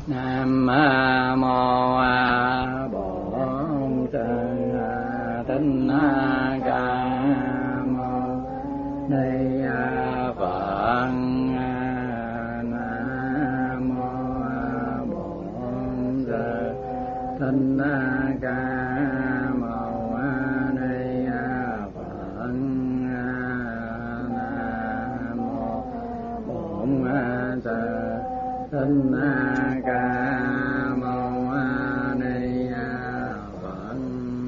Nam mô Bổn Sư Thích Ca Mâu Ni Phật. Nam mô Bổn Sư Thích Ca Mâu Ni Phật. Nam mô Bổn Sư Thích Ca Mâu Ni Phật.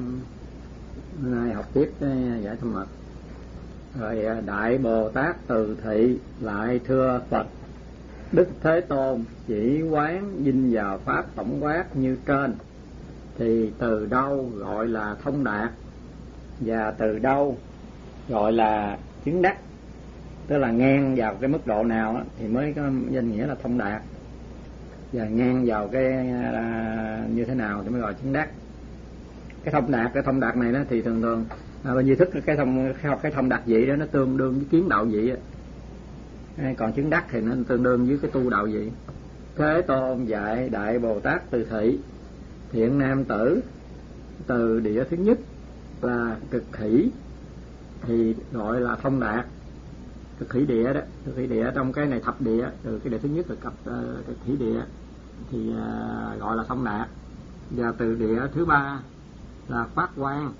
Nay học tiếp cái giải thông mật. Rồi Đại Bồ Tát Từ Thị lại thưa Phật: Đức Thế Tôn chỉ quán dinh vào pháp tổng quát như trên, thì từ đâu gọi là thông đạt, và từ đâu gọi là chứng đắc? Tức là ngang vào cái mức độ nào thì mới có danh nghĩa là thông đạt, và ngang vào cái như thế nào thì mới gọi chứng đắc. Cái thông đạt này đó thì thường bên duy thức cái thông đạt vị đó nó tương đương với kiến đạo vị, còn chứng đắc thì nó tương đương với cái tu đạo vị. Thế Tôn dạy Đại Bồ Tát Từ Thị: Thiện nam tử, từ địa thứ nhất là cực khỉ thì gọi là thông đạt. Cực khỉ địa đó, cực khỉ địa trong cái này thập địa, từ cái địa thứ nhất là cực khỉ địa thì gọi là thông đạt. Và từ địa thứ ba là phát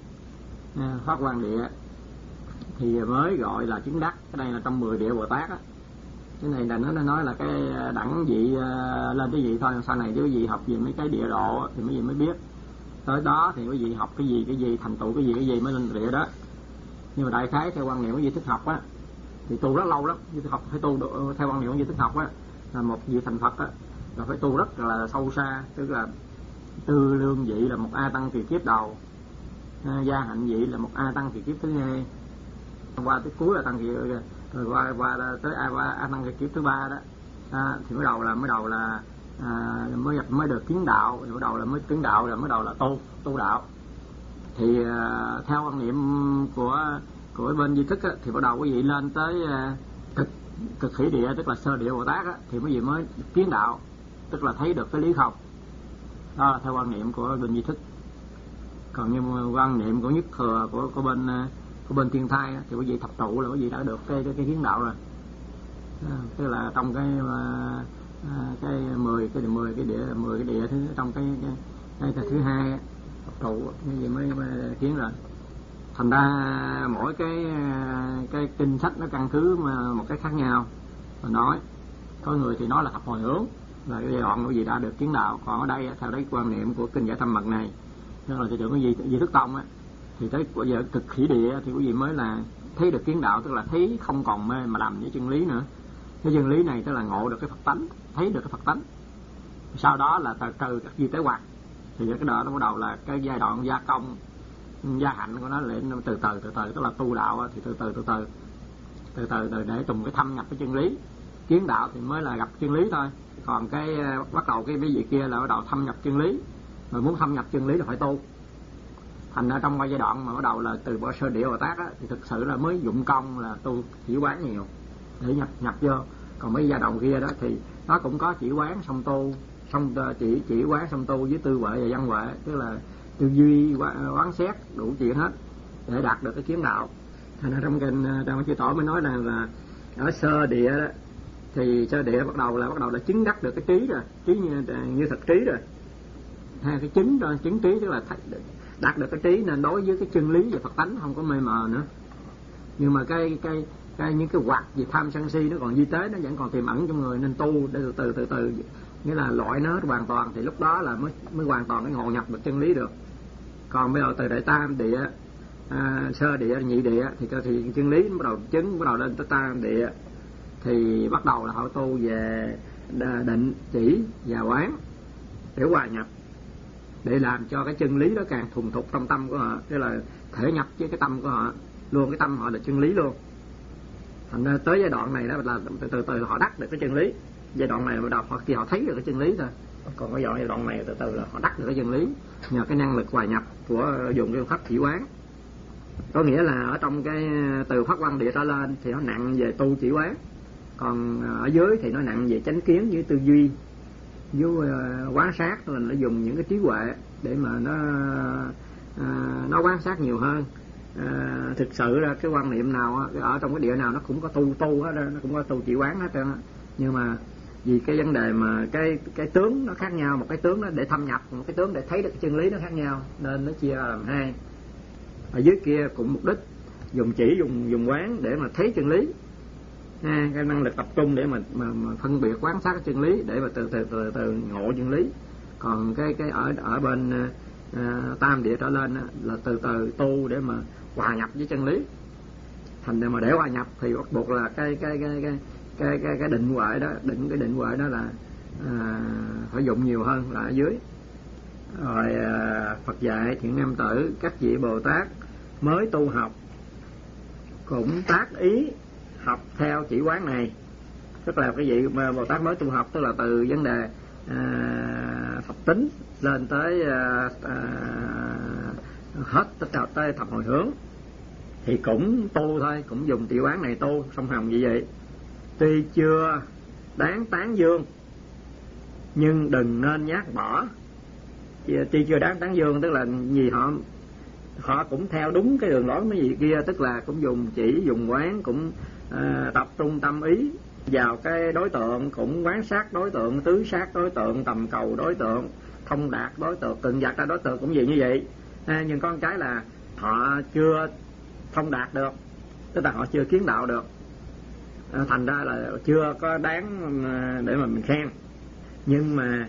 quang địa thì mới gọi là chứng đắc. Cái này là trong 10 địa Bồ Tát á. Cái này là nó nói là cái đẳng vị lên cái gì thôi, sau này chứ quý vị học về mấy cái địa độ thì mấy vị mới biết. Tới đó thì quý vị học cái gì thành tựu cái gì mới lên địa đó. Nhưng mà đại khái theo quan niệm quý vị thức học á thì tu rất lâu lắm. Như học phải tu theo quan niệm quý vị thức học á là một vị thành Phật á là phải tu rất là sâu xa, tức là tư lương vị là một A tăng kỳ kiếp đầu, gia hạnh vị là một A tăng kỳ kiếp thứ hai, qua tới cuối là tăng kỳ, rồi qua tới A tăng kỳ kiếp thứ ba đó, thì mới đầu là mới được kiến đạo, rồi mới kiến đạo, rồi mới đầu là tu đạo. Thì theo quan niệm của bên duy thức á, thì bắt đầu quý vị lên tới cực khỉ địa, tức là sơ địa Bồ Tát á, thì quý vị mới kiến đạo, tức là thấy được cái lý không. Đó là theo quan niệm của bên duy thức. Còn như quan niệm của nhất thừa của bên thiên thai á, thì quý vị thập trụ là quý vị đã được cái kiến đạo rồi. Tức là trong cái 10 cái địa thứ trong cái thứ hai á, thập trụ quý vị mới kiến rồi. Thành ra mỗi cái kinh sách nó căn cứ một cái khác nhau mà nói. Có người thì nói là thập hồi hướng là cái giai đoạn của gì đã được kiến đạo. Còn ở đây theo đấy quan niệm của kinh giải tâm mật này, tức là thị trường cái gì thức tông á, thì tới bây giờ cực khỉ địa thì quý vị mới là thấy được kiến đạo, tức là thấy không còn mê mà làm với chân lý nữa. Cái chân lý này tức là ngộ được cái Phật tánh, thấy được cái Phật tánh. Sau đó là trừ các duy tế hoặc, thì cái đó nó bắt đầu là cái giai đoạn gia công, gia hạnh của nó lại từ từ, tức là tu đạo thì từ từ để trùng cái thâm nhập cái chân lý. Kiến đạo thì mới là gặp chân lý thôi. Còn cái bắt đầu cái vị kia là bắt đầu thâm nhập chân lý. Rồi muốn thâm nhập chân lý là phải tu. Thành ra trong giai đoạn mà bắt đầu là từ bỏ sơ địa Bồ Tát á, thì thực sự là mới dụng công là tu chỉ quán nhiều để nhập vô. Còn mấy giai đoạn kia đó thì nó cũng có chỉ quán xong tu, xong chỉ quán xong tu với tư huệ và văn huệ, tức là tư duy quán xét đủ chuyện hết để đạt được cái kiến đạo. Thành ra trong kinh trong chư tổ mới nói là ở sơ địa đó, thì sơ địa bắt đầu là chứng đắc được cái trí rồi, trí như thật trí rồi. Hai cái chứng trí, tức là đạt được cái trí, nên đối với cái chân lý và Phật tánh không có mê mờ nữa. Nhưng mà cái những cái hoạt về tham sân si nó còn di tế, nó vẫn còn tiềm ẩn trong người, nên tu để từ từ nghĩa là loại nó hoàn toàn, thì lúc đó là mới hoàn toàn cái ngộ nhập được chân lý được. Còn bây giờ từ đại tam địa, sơ địa, nhị địa thì chân lý bắt đầu lên tới tam địa thì bắt đầu là họ tu về định, chỉ và quán để hòa nhập, để làm cho cái chân lý đó càng thuần thục trong tâm của họ, tức là thể nhập với cái tâm của họ luôn, cái tâm họ là chân lý luôn. Thành ra tới giai đoạn này đó là từ từ họ đắc được cái chân lý. Giai đoạn này bắt đầu khi họ thấy được cái chân lý thôi. Còn cái giai đoạn này từ từ là họ đắc được cái chân lý nhờ cái năng lực hòa nhập của dùng cái pháp chỉ quán. Có nghĩa là ở trong cái từ phát quang địa trở lên thì nó nặng về tu chỉ quán, còn ở dưới thì nó nặng về chánh kiến với tư duy với quán sát, là nó dùng những cái trí huệ để mà nó quán sát nhiều hơn. Thực sự ra cái quan niệm nào ở trong cái địa nào nó cũng có tu hết, nó cũng có tu chỉ quán hết trơn. Nhưng mà vì cái vấn đề mà cái tướng nó khác nhau, một cái tướng nó để thâm nhập, một cái tướng để thấy được cái chân lý nó khác nhau, nên nó chia ra làm hai. Ở dưới kia cũng mục đích dùng chỉ dùng quán để mà thấy chân lý, cái năng lực tập trung để mà phân biệt quán sát cái chân lý để mà từ ngộ chân lý. Còn cái ở bên tam địa trở lên là từ tu để mà hòa nhập với chân lý. Thành ra mà để hòa nhập thì bắt buộc là cái định huệ đó, định huệ đó là phải dụng nhiều hơn là ở dưới. Rồi Phật dạy thiện nam tử, các vị Bồ Tát mới tu học cũng tác ý học theo chỉ quán này. Tức là cái vị Bồ Tát mới tu học, tức là từ vấn đề thập tính lên tới hết tất cả tới thập hồi hướng thì cũng tu thôi, cũng dùng chỉ quán này tu song hồng như vậy. Tuy chưa đáng tán dương nhưng đừng nên nhát bỏ. Tuy chưa đáng tán dương tức là vì họ cũng theo đúng cái đường lối mấy vị kia, tức là cũng dùng chỉ dùng quán, cũng tập trung tâm ý vào cái đối tượng, cũng quán sát đối tượng, tứ sát đối tượng, tầm cầu đối tượng, thông đạt đối tượng, từng dặt ra đối tượng cũng gì như vậy. Nhưng có một cái là họ chưa thông đạt được, tức là họ chưa kiến đạo được, thành ra là chưa có đáng để mà mình khen. Nhưng mà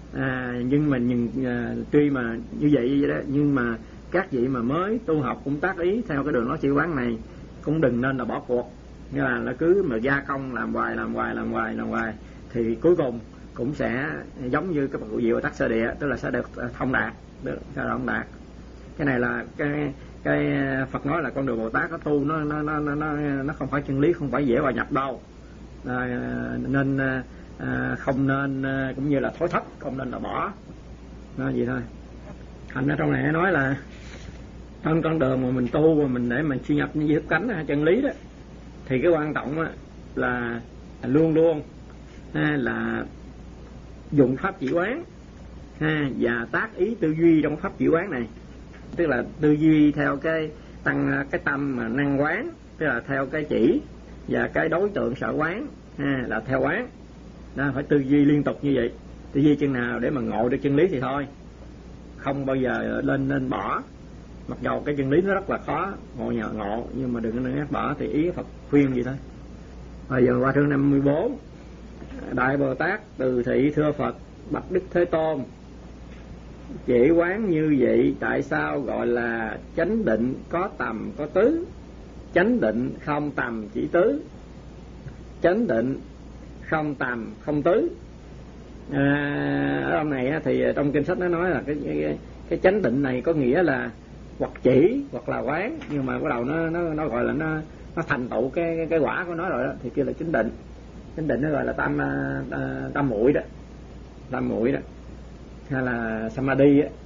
tuy mà như vậy đó, nhưng mà các vị mà mới tu học cũng tác ý theo cái đường lối chỉ quán này, cũng đừng nên là bỏ cuộc. Nghĩa là nó cứ mà gia công làm hoài thì cuối cùng cũng sẽ giống như cái Bậc Diệu Tắc Sơ Địa, tức là sẽ được thông đạt, Cái này là cái Phật nói là con đường Bồ Tát có tu nó không phải chân lý, không phải dễ hòa nhập đâu. Nên không nên cũng như là thối thất, không nên là bỏ. Nó vậy thôi. Thành ở trong này nói là trong con đường mà mình tu mà mình để mình suy nhập như thức cánh chân lý đó, thì cái quan trọng là luôn luôn là dùng pháp chỉ quán và tác ý tư duy trong pháp chỉ quán này. Tức là tư duy theo cái tâm mà năng quán, tức là theo cái chỉ và cái đối tượng sở quán là theo quán. Đó, phải tư duy liên tục như vậy. Tư duy chừng nào để mà ngộ được chân lý thì thôi, không bao giờ lên bỏ. Mặc dù cái chân lý nó rất là khó ngộ, nhưng mà đừng nên bỏ, thì ý Phật khuyên vậy thôi. Bây giờ qua chương 54. Đại Bồ Tát từ thị thưa Phật: bạch Đức Thế Tôn, chỉ quán như vậy tại sao gọi là chánh định có tầm có tứ? Chánh định không tầm chỉ tứ, chánh định không tầm không tứ. Ở trong này thì trong kinh sách nó nói là cái chánh định này có nghĩa là hoặc chỉ hoặc là quán, nhưng mà bắt đầu nó gọi là nó thành tựu cái quả của nó rồi đó, thì kia là chánh định. Chánh định nó gọi là tam muội đó, hay là samadhi á,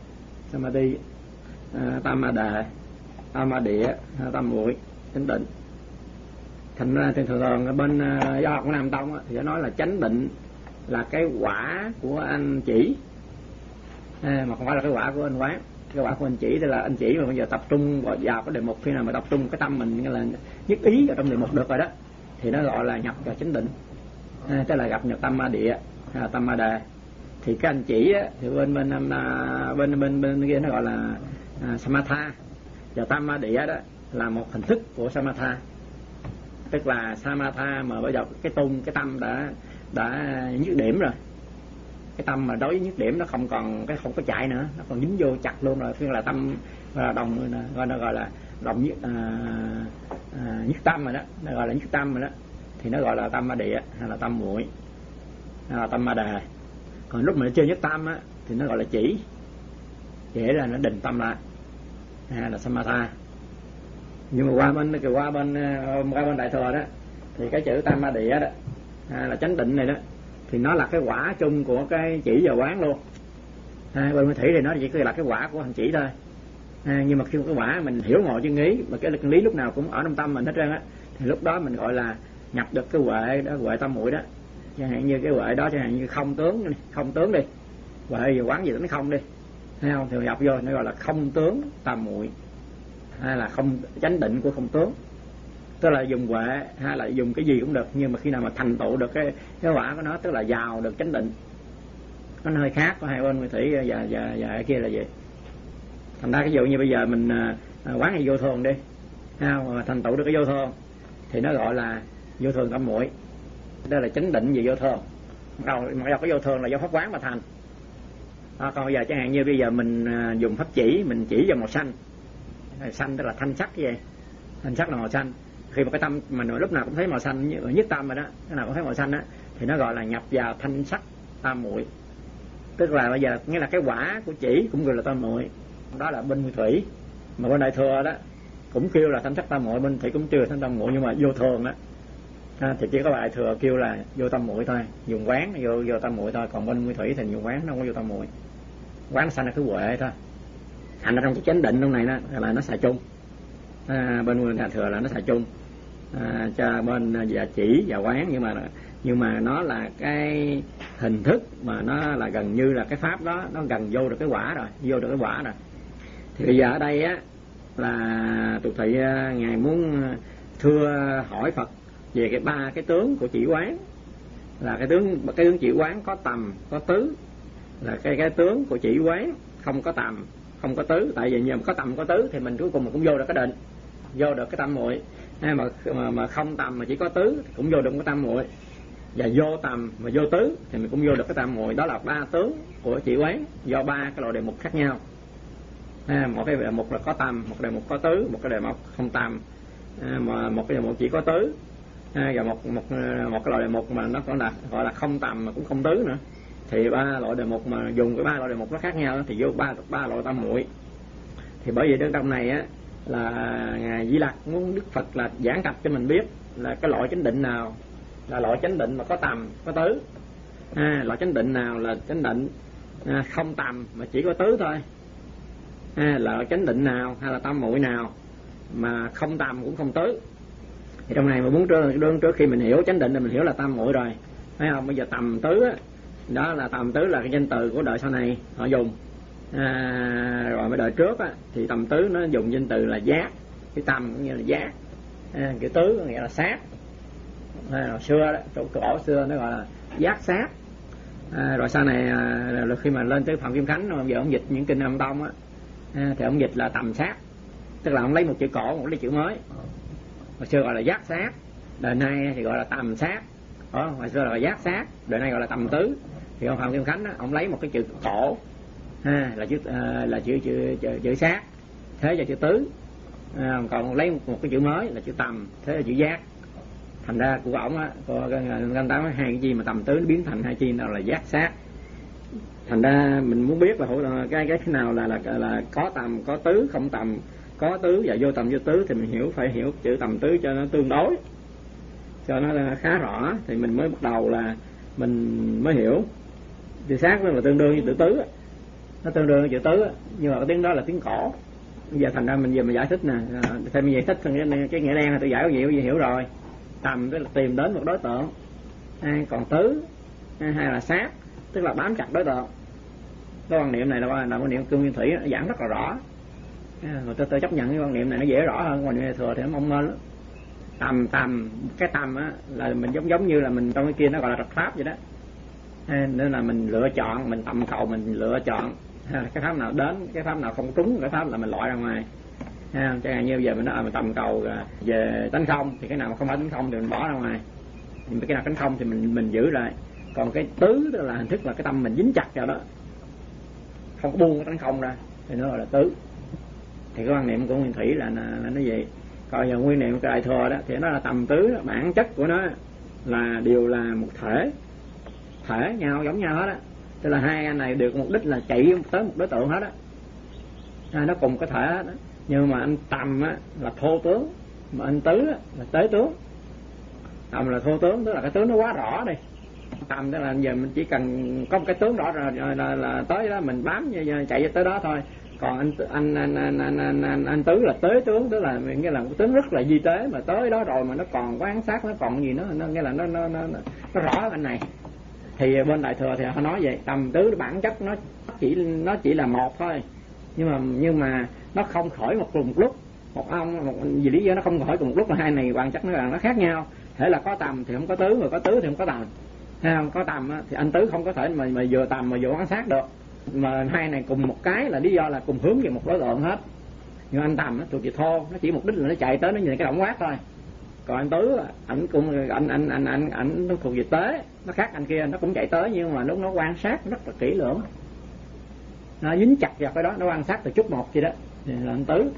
tam địa, tam muội, chánh định. Thành ra thì thường ở bên do học của Nam Tông thì nó nói là chánh định là cái quả của anh chỉ, mà không phải là cái quả của anh quán. Cái quả của anh chỉ thì là anh chỉ mà bây giờ tập trung vào cái đề mục, khi nào mà tập trung cái tâm mình là nhất ý vào trong đề mục được rồi đó, thì nó gọi là nhập vào chánh định, tức là gặp nhập tam ma địa, tam ma đề. Thì cái anh chỉ thì bên kia nó gọi là samatha, và tam ma địa đó là một hình thức của samatha. Tức là samatha mà bây giờ cái tâm đã nhất điểm rồi, cái tâm mà đối với nhất điểm nó không có chạy nữa, nó còn dính vô chặt luôn rồi. Tức là tâm đồng, nó gọi là đồng nhất tâm rồi đó, nó gọi là nhất tâm rồi đó, thì nó gọi là tam ma địa, hay là tam muội, hay là tam ma đề. Còn lúc mà nó chưa nhất tâm thì nó gọi là chỉ, để là nó định tâm lại, hay là samatha. Nhưng mà qua bên Đại Thừa đó thì cái chữ tam ma địa đó, là chánh định này đó, thì nó là cái quả chung của cái chỉ và quán luôn. Bên Nguyên Thủy thì nó chỉ là cái quả của hành chỉ thôi. Nhưng mà khi cái quả mình hiểu ngộ chân lý, mà cái lý lúc nào cũng ở trong tâm mình hết trơn á, thì lúc đó mình gọi là nhập được cái huệ đó, huệ tam muội đó. chẳng hạn như cái huệ đó, chẳng hạn như không tướng đi, huệ giờ quán gì tính không đi, thấy không, thì nhập vô nó gọi là không tướng tam muội, hay là không chánh định của không tướng. Tức là dùng huệ hay là dùng cái gì cũng được, nhưng mà khi nào mà thành tựu được cái quả của nó, tức là vào được chánh định. Nó hơi khác của hai bên nguyên thủy và cái kia là gì. Thành ra ví dụ như bây giờ mình quán hay vô thường đi, mà thành tựu được cái vô thường thì nó gọi là vô thường tam muội, đó là chánh định về vô thường. Mặc dù cái vô thường là do pháp quán mà thành. Còn bây giờ chẳng hạn như bây giờ mình dùng pháp chỉ, mình chỉ vào màu xanh, xanh tức là thanh sắc vậy, thanh sắc là màu xanh. Khi mà cái tâm mình lúc nào cũng thấy màu xanh, nhất tâm rồi đó, cái nào cũng thấy màu xanh đó, thì nó gọi là nhập vào thanh sắc tam muội. Tức là bây giờ nghĩa là cái quả của chỉ cũng gọi là tam muội, đó là bên nguyên thủy. Mà bên đại thừa đó cũng kêu là thanh sắc tam muội, bên thủy cũng kêu là thanh tam muội, nhưng mà vô thường đó thì chỉ có đại thừa kêu là vô tam muội thôi, dùng quán vô tam muội thôi. Còn bên nguyên thủy thì dùng quán nó không có vô tam muội, quán sanh là cái huệ thôi. Thành ra trong cái chánh định trong này đó là nó xài chung, bên nguyên đại thừa là nó xài chung cho bên và chỉ và quán, nhưng mà nó là cái hình thức mà nó là gần như là cái pháp đó nó gần vô được cái quả rồi, Thì bây giờ ở đây á là tục thị ngài muốn thưa hỏi Phật về cái ba cái tướng của chỉ quán, là cái tướng chỉ quán có tầm có tứ, là cái tướng của chỉ quán không có tầm không có tứ. Tại vì có tầm có tứ thì mình cuối cùng mình cũng vô được cái định, vô được cái tam muội. Mà không tầm mà chỉ có tứ thì cũng vô được cái tam muội, và vô tầm mà vô tứ thì mình cũng vô được cái tam muội. Đó là ba tướng của chỉ quán do ba cái loại đề mục khác nhau. Một cái đề mục là có tầm, một đề mục có tứ, một cái đề mục không tầm, mà một cái đề mục chỉ có tứ, và một cái loại đề mục mà nó còn là gọi là không tầm mà cũng không tứ nữa. Thì ba loại đề mục mà dùng cái ba loại đề mục nó khác nhau thì vô ba loại tam muội. Thì bởi vì trong này á là ngài Di Lặc muốn Đức Phật là giảng tập cho mình biết là cái loại chánh định nào là loại chánh định mà có tầm có tứ, loại chánh định nào là chánh định không tầm mà chỉ có tứ thôi, là loại chánh định nào hay là tam muội nào mà không tầm cũng không tứ. Thì trong này mà muốn trước khi mình hiểu chánh định là mình hiểu là tam muội rồi, thấy không? Bây giờ tầm tứ á, đó là tầm tứ là cái danh từ của đời sau này họ dùng. Rồi mấy đời trước á, thì tầm tứ nó dùng danh từ là giác, cái tầm có nghĩa là giác, cái tứ có nghĩa là sát. Hồi xưa đó, chỗ cổ xưa nó gọi là giác sát. Rồi sau này là khi mà lên tới Phạm Kim Khánh, giờ ông dịch những kinh Nam Tông á, thì ông dịch là tầm sát, tức là ông lấy một chữ cổ, một lấy chữ mới. Hồi xưa gọi là giác sát, đời nay thì gọi là tầm sát. Hồi xưa là giác sát, đời nay gọi là tầm tứ. Thì ông Phạm Kim Khánh á, ông lấy một cái chữ cổ là chữ sát, thế là chữ tứ. Còn lấy một cái chữ mới là chữ tầm, thế là chữ giác. Thành ra của ổng á, người ta nói hai cái gì mà tầm tứ nó biến thành hai chi nào là giác sát. Thành ra mình muốn biết là cái nào là có tầm có tứ, không tầm có tứ và vô tầm vô tứ, thì mình phải hiểu chữ tầm tứ cho nó tương đối, cho nó khá rõ thì mình mới bắt đầu là mình mới hiểu. Chữ sát nó là tương đương với chữ tứ, nó tương đương với chữ tứ, nhưng mà cái tiếng đó là tiếng cổ. Bây giờ thành ra mình giải thích nè, thêm mình giải thích cái nghĩa đen là tôi giải có nhiều gì hiểu rồi. Tầm tức là tìm đến một đối tượng, còn tứ hay là sát tức là bám chặt đối tượng. Cái quan niệm này là quan niệm cương nguyên thủy, nó giảng rất là rõ. Tôi chấp nhận cái quan niệm này nó dễ rõ hơn quan niệm thừa thì nó mong manh lắm. Cái tầm á là mình giống như là mình trong cái kia nó gọi là trật pháp vậy đó. Nên là mình lựa chọn, mình tầm cầu, mình lựa chọn cái pháp nào đến, cái pháp nào không trúng, cái pháp là mình loại ra ngoài. Chẳng hạn như giờ mình nói mình tầm cầu về tánh không, thì cái nào mà không phải tánh không thì mình bỏ ra ngoài, thì cái nào tánh không thì mình giữ lại. Còn cái tứ đó là hình thức là cái tâm mình dính chặt vào đó, không có buông cái tánh không ra, thì nó gọi là tứ. Thì cái quan niệm của nguyên thủy là nó vậy. Còn giờ nguyên niệm của đại thừa đó thì nó là tầm tứ, bản chất của nó là đều là một thể nhau, giống nhau hết á. Tức là hai anh này được mục đích là chạy tới một đối tượng hết á, nó cùng cái thể hết á. Nhưng mà anh tầm á là thô tướng, mà anh tứ á là tế tướng. Tầm là thô tướng, tức là cái tướng nó quá rõ đi. Tầm tức là giờ mình chỉ cần có một cái tướng rõ rồi là tới đó mình bám chạy tới đó thôi. Còn anh Tứ là tế tướng, tức là nghĩa là tướng rất là di tế, mà tới đó rồi mà nó còn quán sát, nó còn gì nó nghĩa là nó rõ hơn anh này. Thì bên Đại Thừa thì họ nói vậy, tầm tứ bản chất nó chỉ là một thôi, nhưng mà nó không khởi một lúc. Vì lý do nó không khởi cùng một lúc là hai này bản chất nó khác nhau. Thể là có tầm thì không có tứ, mà có tứ thì không có tầm. Thấy không? Có tầm thì anh Tứ không có thể mà vừa tầm mà vừa quan sát được. Mà hai này cùng một cái là lý do là cùng hướng về một đối tượng hết. Nhưng anh Tầm thuộc về thô, nó chỉ mục đích là nó chạy tới nó nhìn cái động quát thôi. Còn anh Tứ ảnh cũng ảnh nó thuộc về tế, nó khác anh kia, nó cũng chạy tới nhưng mà lúc nó quan sát rất là kỹ lưỡng, nó dính chặt vào cái đó, nó quan sát từ chút một gì đó thì là anh Tứ.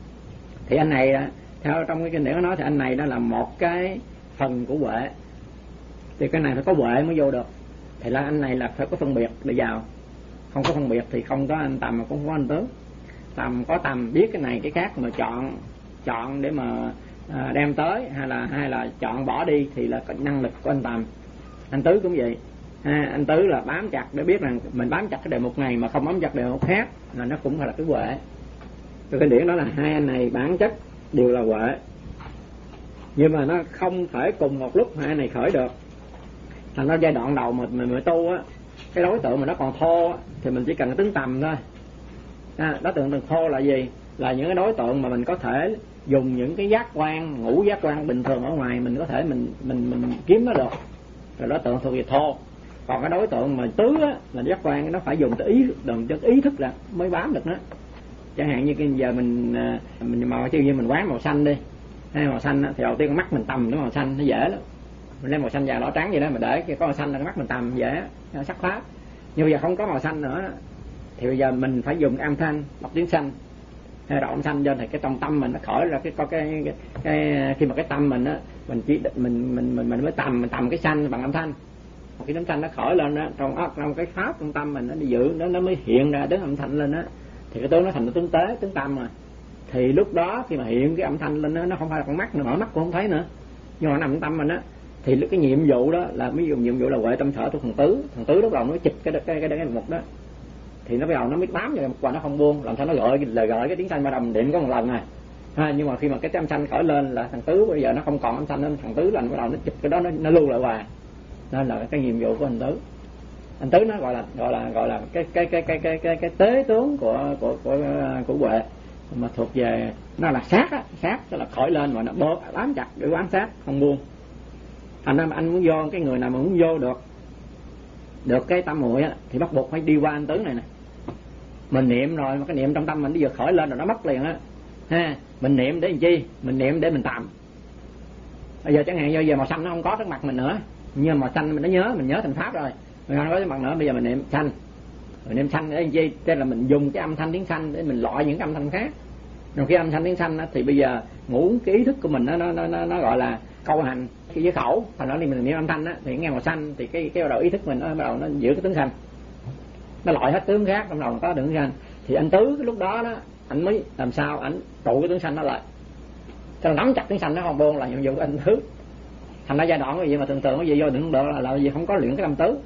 Thì anh này theo trong cái kinh điển nó nói thì anh này đó là một cái phần của Huệ, thì cái này phải có Huệ mới vô được. Thì là anh này là phải có phân biệt để vào, không có phân biệt thì không có anh Tầm mà cũng không có anh Tứ. Tầm có tầm biết cái này cái khác mà chọn để mà đem tới hay là chọn bỏ đi thì là năng lực của anh Tầm. Anh Tứ cũng vậy. Anh Tứ là bám chặt để biết rằng mình bám chặt cái đề mục này mà không bám chặt đề mục khác là nó cũng là cái Huệ. Cái kinh điển đó là hai anh này bản chất đều là Huệ, nhưng mà nó không thể cùng một lúc hai anh này khởi được. Thành ra giai đoạn đầu mà mình tu á, cái đối tượng mà nó còn thô á, thì mình chỉ cần tính tầm thôi. Đối tượng thô là gì? Là những cái đối tượng mà mình có thể dùng những cái giác quan, ngũ giác quan bình thường ở ngoài mình có thể mình kiếm nó được, rồi đối tượng thuộc về thô. Còn cái đối tượng mà tứ á, là giác quan nó phải dùng tới ý thức là mới bám được nó. Chẳng hạn như cái giờ mình màu như mình quán màu xanh đi, hay màu xanh á, thì đầu tiên con mắt mình tầm cái màu xanh nó dễ lắm. Mình đem màu xanh vàng đỏ trắng vậy đó, mà để có màu xanh là cái mắt mình tầm dễ sắc pháp. Nhưng bây giờ không có màu xanh nữa thì bây giờ mình phải dùng âm thanh đọc tiếng xanh hay đọc âm thanh cho thì cái trong tâm mình nó khởi ra cái khi mà cái tâm mình á, mình chỉ mình mới tầm cái xanh bằng âm thanh. Một cái tiếng xanh nó khởi lên đó trong cái pháp trong tâm mình nó đi giữ nó mới hiện ra tiếng âm thanh lên đó, thì cái tướng nó thành cái tướng tế, tướng tâm rồi. Thì lúc đó khi mà hiện cái âm thanh lên đó, nó không phải là con mắt nữa, mở mắt cũng không thấy nữa, nhưng mà nó nằm trong tâm mình á. Thì cái nhiệm vụ đó là mới dùng nhiệm vụ là Huệ tâm sở thuộc thằng tứ lúc đầu nó chụp cái mục đó, thì nó bắt đầu nó mới bám vào và nó không buông, làm sao nó gọi cái tiếng xanh ba đồng điện có một lần này. Nhưng mà khi mà cái âm thanh khởi lên là thằng tứ bây giờ nó không còn âm thanh nên thằng tứ là bắt đầu nó chụp cái đó nó lưu lại hoài. Nên là cái nhiệm vụ của anh tứ. Anh tứ nó gọi là cái tế tướng của Huệ, mà thuộc về nó là sát tức là khởi lên mà nó bám chặt để quan sát không buông. Thành ra anh muốn vô, cái người nào mà muốn vô được cái tâm muội á thì bắt buộc phải đi qua anh tứ này nè. Mình niệm rồi mà cái niệm trong tâm mình bây giờ khởi lên rồi nó mất liền á. Mình niệm để làm chi? Mình niệm để mình tạm. Bây giờ chẳng hạn như giờ màu xanh nó không có trước mặt mình nữa, nhưng màu xanh mình nhớ thành pháp rồi. Mình không có trước mặt nữa, bây giờ mình niệm xanh. Rồi niệm xanh để làm chi? Tức là mình dùng cái âm thanh tiếng xanh để mình loại những cái âm thanh khác. Rồi cái âm thanh tiếng xanh á thì bây giờ cái ý thức của mình nó gọi là câu hành cái với khẩu, thành đó thì mình niệm âm thanh á thì nghe màu xanh thì cái đầu ý thức mình bắt đầu nó giữ cái tướng xanh, nó loại hết tướng khác trong đầu có tướng xanh. Thì anh tứ cái lúc đó anh mới làm sao anh trụ cái tướng xanh nó lại, cho nắm chặt tiếng xanh nó không buông là nhiệm vụ của anh tứ. Thành ra giai đoạn cái gì mà thường cái gì vô đừng được là gì không có luyện cái tâm tứ.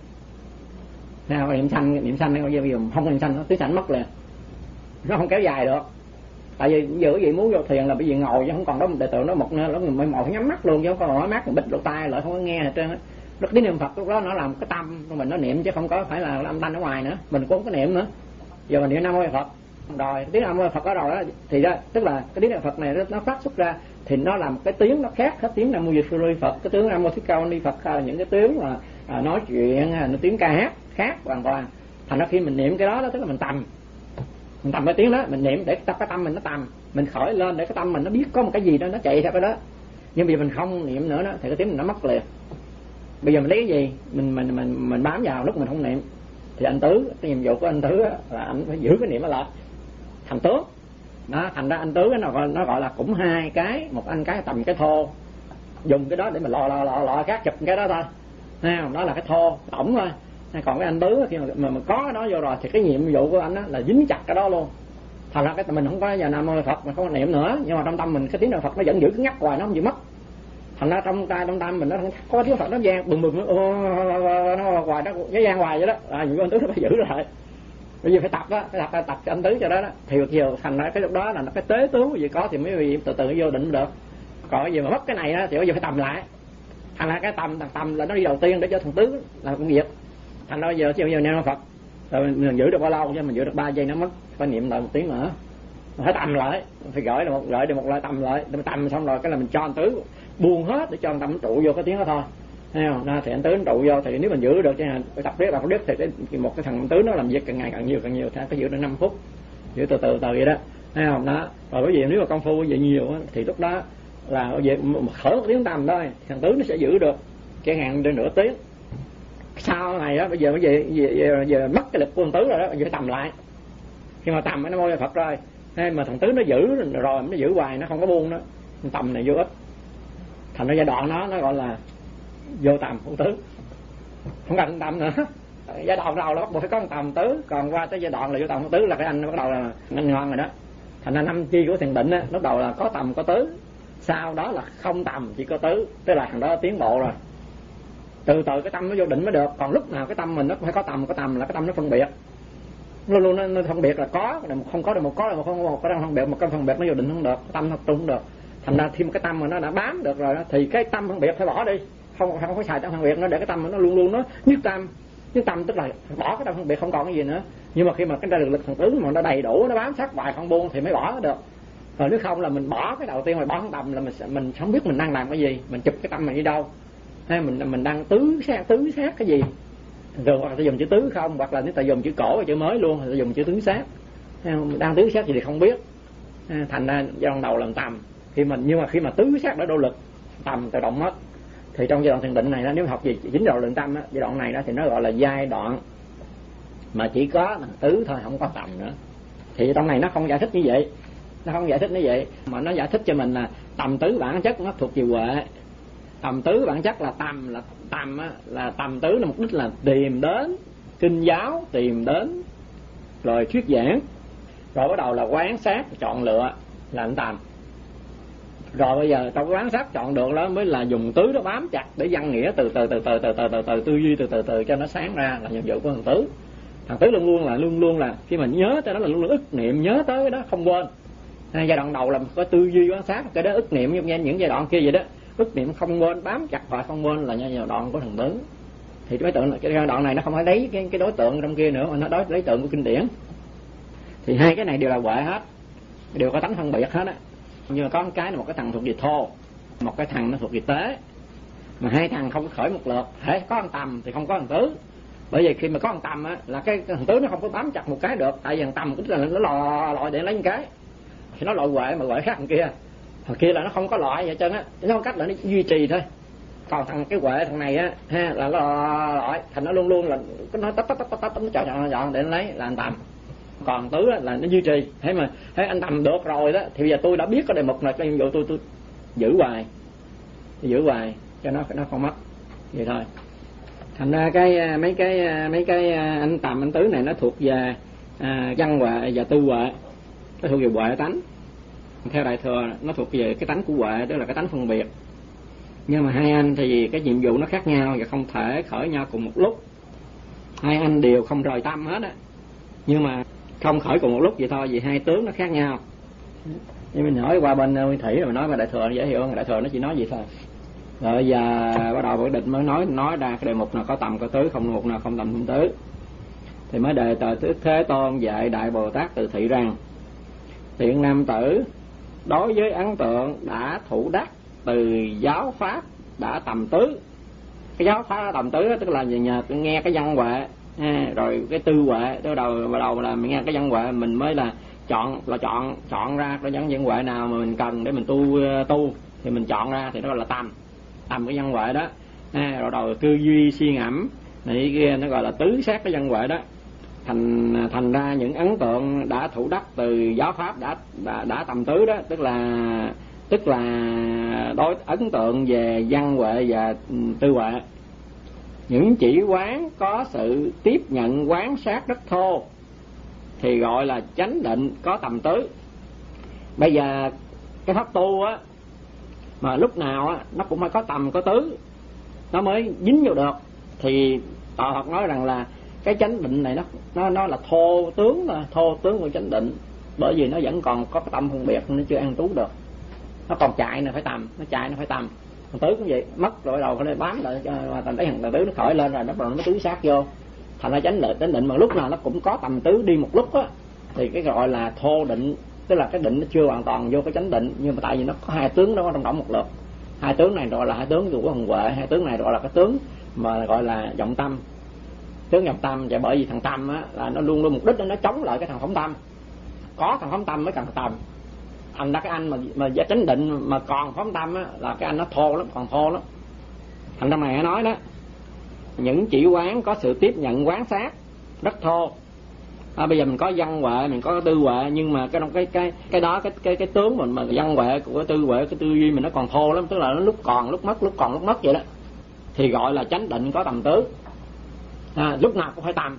Nào niệm xanh bây giờ không có niệm xanh tiếng xanh mất liền, nó không kéo dài được. Tại vì giờ cái gì muốn vô thiền là bởi vì ngồi chứ không còn đó đệ tử nó một nơi nó mới ngồi phải nhắm mắt luôn chứ không có mở mắt mình bịt lỗ tai lại không có nghe hết trơn á. Lúc tiếng niệm Phật lúc đó nó làm cái tâm của mình nó niệm chứ không có phải là âm thanh ở ngoài nữa, mình cũng không có niệm nữa. Giờ mình niệm Nam Mô Phật rồi tiếng Nam Mô Phật ở rồi đó thì đó tức là cái tiếng niệm Phật này nó phát xuất ra thì nó làm cái tiếng nó khác hết tiếng Nam Mô Di Phật, cái tiếng Nam Mô Thích Ca Ni Phật, những cái tiếng mà nói chuyện nó tiếng ca hát khác hoàn toàn. Thành ra khi mình niệm cái đó tức là mình tầm cái tiếng đó, mình niệm để cái tâm mình nó tầm, mình khởi lên để cái tâm mình nó biết có một cái gì đó nó chạy theo cái đó. Nhưng bây giờ mình không niệm nữa đó thì cái tiếng mình nó mất liền. Bây giờ mình lấy cái gì mình bám vào lúc mình không niệm thì anh tứ, cái nhiệm vụ của anh tứ là anh phải giữ cái niệm đó lại thành tướng đó. Thành ra anh tứ nó gọi là cũng hai cái, một anh cái tầm cái thô, dùng cái đó để mình lò khác chụp cái đó thôi ha, đó là cái thô tổng thôi. Còn cái anh tứ khi mà có cái đó vô rồi thì cái nhiệm vụ của anh là dính chặt cái đó luôn. Thành ra cái mình không có giờ Nam Mô Phật mình không có niệm nữa, nhưng mà trong tâm mình cái tiếng Nam Phật nó vẫn giữ cái ngắt hoài, nó không chịu mất. Thành ra trong tâm mình nó có tiếng Phật nó vang bừng nó hoài, nó vang hoài vậy đó, nhiệm vụ anh tứ nó phải giữ lại. Bây giờ phải tập đó, phải tập cho anh tứ cho đó, thì chiều thành ra cái lúc đó là nó cái tế tướng gì có thì mới từ từ vô định được. Còn bây giờ mà mất cái này á thì bây giờ phải tầm lại. Thành ra cái tầm là nó đi đầu tiên để cho thằng tứ là công việc. Thành ra bây giờ niệm Phật rồi mình giữ được bao lâu chứ, mình giữ được 3 giây nó mất, phải niệm lại 1 tiếng nữa. Mình phải tầm lại, phải gửi được một lời tầm lại, mình tầm xong rồi cái là mình cho anh tứ buông hết để cho anh tâm trụ vô cái tiếng đó thôi. Thấy không? Đó, thì anh tứ trụ vô thì nếu mình giữ được chẳng hạn, tập riết thì một cái thằng anh tứ nó làm việc càng ngày càng nhiều thì phải giữ được 5 phút, giữ từ từ vậy đó. Thấy không? Đó. Rồi bởi vì nếu mà công phu vậy nhiều thì lúc đó là việc khởi 1 tiếng tầm thôi, thằng tứ nó sẽ giữ được chẳng hạn đến nửa tiếng. Sau này đó bây giờ mất cái lực của thằng tứ rồi đó, giờ phải tầm lại. Khi mà tầm nó môi Phật rồi, mà thằng tứ nó giữ rồi nó giữ hoài, nó không có buông đó, tầm này vô ích. Thành ra giai đoạn nó gọi là vô tầm không tứ, không cần tầm nữa. Giai đoạn đầu là bắt buộc phải có tầm tứ, còn qua tới giai đoạn là vô tầm không tứ là cái anh bắt đầu là anh ngon rồi đó. Thành ra 5 chi của thiền định á, lúc đầu là có tầm có tứ, sau đó là không tầm chỉ có tứ, tức là thằng đó tiến bộ rồi. Từ từ cái tâm nó vô định mới được. Còn lúc nào cái tâm mình nó phải có tầm là cái tâm nó phân biệt, luôn nó phân biệt là có không có được, một có là một không có, một có đang phân biệt, một cái phân biệt nó vô định không được, tâm nó tu không được. Thành ra khi một cái tâm mà nó đã bám được rồi đó, thì cái tâm phân biệt phải bỏ đi, không phải xài tâm phân biệt, nó để cái tâm nó luôn nó nhất tâm tức là bỏ cái tâm phân biệt, không còn cái gì nữa. Nhưng mà khi mà cái lực thần tứ mà nó đầy đủ, nó bám sát hoài không buông thì mới bỏ được. Còn nếu không là mình bỏ cái đầu tiên, mà bỏ không tầm là mình không biết mình đang làm cái gì, mình chụp cái tâm mình đi đâu, hay mình đang tứ sát cái gì. Rồi hoặc là ta dùng chữ tứ không, hoặc là nếu ta dùng chữ cổ và chữ mới luôn thì ta dùng chữ tứ sát. Đang tứ sát gì thì không biết. Thành ra giai đoạn đầu làm tầm, nhưng mà khi mà tứ sát đã đô lực, tầm tự động mất. Thì trong giai đoạn thiền định này đó, nếu học gì dính vào lượng tâm đó, giai đoạn này đó thì nó gọi là giai đoạn mà chỉ có tứ thôi, không có tầm nữa. Thì trong này nó không giải thích như vậy, mà nó giải thích cho mình là tầm tứ bản chất nó thuộc về huệ. Tầm tứ bản chất là tầm tứ là mục đích là tìm đến kinh giáo, tìm đến rồi thuyết giảng, rồi bắt đầu là quan sát chọn lựa là tầm. Rồi bây giờ trong quán sát chọn được đó mới là dùng tứ đó bám chặt để văn nghĩa từ tư duy từ từ cho nó sáng ra là nhiệm vụ của thằng tứ. Thằng tứ luôn luôn là khi mà nhớ tới đó là luôn ức niệm, nhớ tới cái đó không quên. Giai đoạn đầu là có tư duy quan sát, cái đó ức niệm, như những giai đoạn kia vậy đó, ức niệm không quên, bám chặt và không quên là giai đoạn của thằng tứ. Thì đối tượng cái giai đoạn này nó không phải lấy cái đối tượng trong kia nữa, mà nó đối lấy tượng của kinh điển. Thì hai cái này đều là huệ hết, đều có tánh phân biệt hết á. Nhưng mà có một cái thằng thuộc về thô, một cái thằng nó thuộc về tế, mà hai thằng không khởi một lượt. Hễ có thằng tầm thì không có thằng tứ, bởi vì khi mà có thằng tầm á là cái thằng tứ nó không có bám chặt một cái được, tại vì thằng tầm tức là nó lòi để lấy một cái, thì nó loại huệ, mà huệ khác thằng kia là nó không có loại vậy trơn á, nó có cách là nó duy trì thôi. Còn cái huệ thằng này á là nó loại, thành nó luôn là nó tấp nó chọn để nó lấy là thằng tầm. Còn tứ là nó duy trì. Thế mà thấy anh tầm được rồi đó thì bây giờ tôi đã biết cái đề mục này, cho nhiệm vụ tôi giữ hoài cho nó không mất vậy thôi. Thành ra mấy cái anh tầm anh tứ này nó thuộc về văn huệ và tư huệ, nó thuộc về huệ tánh. Theo Đại Thừa nó thuộc về cái tánh của huệ, tức là cái tánh phân biệt. Nhưng mà hai anh thì cái nhiệm vụ nó khác nhau và không thể khởi nhau cùng một lúc. Hai anh đều không rời tâm hết á, nhưng mà không khởi cùng một lúc vậy thôi, vì hai tướng nó khác nhau. Nhưng mình hỏi qua bên Nguyên Thủy rồi nói về Đại Thừa dễ hiểu hơn. Đại Thừa nó chỉ nói vậy thôi. Rồi giờ bắt đầu quyết định mới nói ra cái đề mục nào có tầm có tứ, không một nào không tầm không tứ. Thì mới đề tờ Thế Tôn dạy Đại Bồ Tát Từ Thị rằng: Thiện nam tử, đối với ấn tượng đã thủ đắc từ giáo pháp đã tầm tứ. Cái giáo pháp đã tầm tứ tức là nhờ nghe cái văn huệ, rồi cái tư huệ, bắt đầu là mình nghe cái văn huệ mình mới là chọn ra cái văn huệ nào mà mình cần để mình tu thì mình chọn ra, thì nó gọi là tầm cái văn huệ đó. Rồi đầu tư duy suy ngẫm này kia nó gọi là tứ sát cái văn huệ đó. Thành ra những ấn tượng đã thủ đắc từ giáo pháp đã tầm tứ đó, tức là đối ấn tượng về văn huệ và tư huệ. Những chỉ quán có sự tiếp nhận quán sát rất thô thì gọi là chánh định có tầm tứ. Bây giờ cái pháp tu á mà lúc nào á nó cũng phải có tầm có tứ nó mới dính vào được. Thì Đạo Phật nói rằng là cái chánh định này nó là thô tướng của chánh định, bởi vì nó vẫn còn có cái tâm phân biệt, nó chưa an trú được, nó còn chạy nó phải tầm, thằng tứ cũng vậy, mất rồi đầu phải bám lại thành thấy thằng tứ nó khởi lên rồi nó tứ sát vô, thành ra chánh định mà lúc nào nó cũng có tầm tứ đi một lúc á, thì cái gọi là thô định, tức là cái định nó chưa hoàn toàn vô cái chánh định, nhưng mà tại vì nó có hai tướng đó trong động một lượt, hai tướng này gọi là hai tướng của hồng huệ, hai tướng này gọi là cái tướng mà gọi là vọng tâm, tướng vọng tâm. Vậy bởi vì thằng tâm á là nó luôn luôn mục đích nó chống lại cái thằng phóng tâm, có thằng phóng tâm mới cần tầm, thành ra cái anh mà chánh định mà còn phóng tâm á là cái anh nó thô lắm, còn thô lắm. Thành ra này nói đó, những chỉ quán có sự tiếp nhận quán sát rất thô. Bây giờ mình có văn huệ, mình có tư huệ, nhưng mà cái đó cái tướng mình mà văn huệ của tư huệ, cái tư duy mình nó còn thô lắm, tức là nó lúc còn lúc mất vậy đó, thì gọi là chánh định có tầm tứ. Lúc nào cũng phải tầm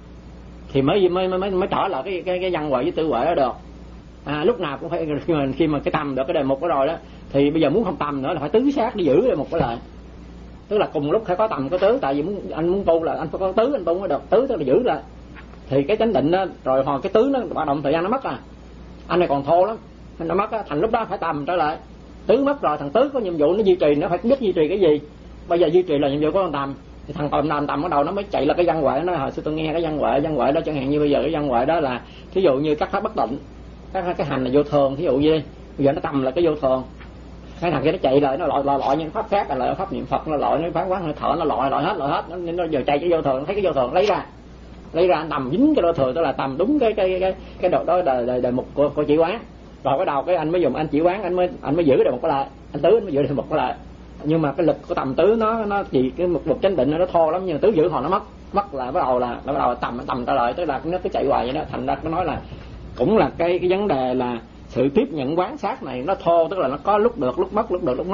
thì mới trở lại cái văn huệ với tư huệ đó được. Lúc nào cũng phải, khi mà cái tầm được cái đề mục đó rồi đó, thì bây giờ muốn không tầm nữa là phải tứ sát để giữ đề mục cái lại, tức là cùng lúc phải có tầm có tứ, tại vì anh muốn tu là anh phải có tứ anh tu mới được, tứ tức là giữ lại. Thì cái chánh định đó rồi hồi cái tứ nó hoạt động thời gian nó mất anh này còn thô lắm, nó mất thành lúc đó phải tầm trở lại. Tứ mất rồi, thằng tứ có nhiệm vụ nó duy trì, nó phải biết duy trì cái gì, bây giờ duy trì là nhiệm vụ của thằng tầm, thì thằng tầm ở đầu nó mới chạy là cái văn huệ. Nó hồi xưa tôi nghe cái văn huệ đó, chẳng hạn như bây giờ cái văn huệ đó là thí dụ như các pháp bất định, cái hành là vô thường, thí dụ như đi, bây giờ nó tầm là cái vô thường, cái thằng kia nó chạy lại nó loại những pháp khác, là pháp niệm Phật, nó loại nó phán quán hơi thở, nó loại hết nó giờ chạy cái vô thường, thấy cái vô thường lấy ra anh tầm dính cái vô thường, tức là tầm đúng cái độ đó đề mục của chỉ quán. Rồi cái đầu cái anh mới dùng anh chỉ quán, anh mới giữ đề mục lại, anh tứ anh mới giữ đề mục lại. Nhưng mà cái lực của tầm tứ nó chỉ cái mục chánh định nó thô lắm, nhưng tứ giữ hồi nó mất là bắt đầu tầm trở lại, tức là nó cứ chạy hoài vậy đó. Thành ra nó nói là cũng là cái vấn đề là sự tiếp nhận quán sát này nó thô, tức là nó có lúc được lúc mất,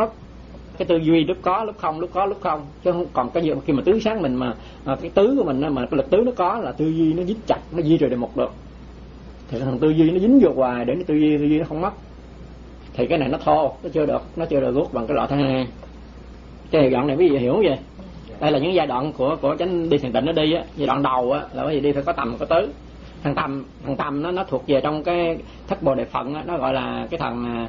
cái tư duy lúc có lúc không, chứ không còn cái gì khi mà tứ sát mình mà cái tứ của mình mà cái lực tứ nó có là tư duy nó dính chặt, nó duy trì được một được, thì thằng tư duy nó dính vô hoài để cái tư duy nó không mất, thì cái này nó thô, nó chưa được rút bằng cái loại thứ hai. Cái đoạn này quý vị hiểu vậy? Đây là những giai đoạn của chánh đi thiền định nó đi á. Giai đoạn đầu á là quý vị đi phải có tầm có tứ. Thằng tầm nó thuộc về trong cái thất bồ đề phận á, nó gọi là cái thằng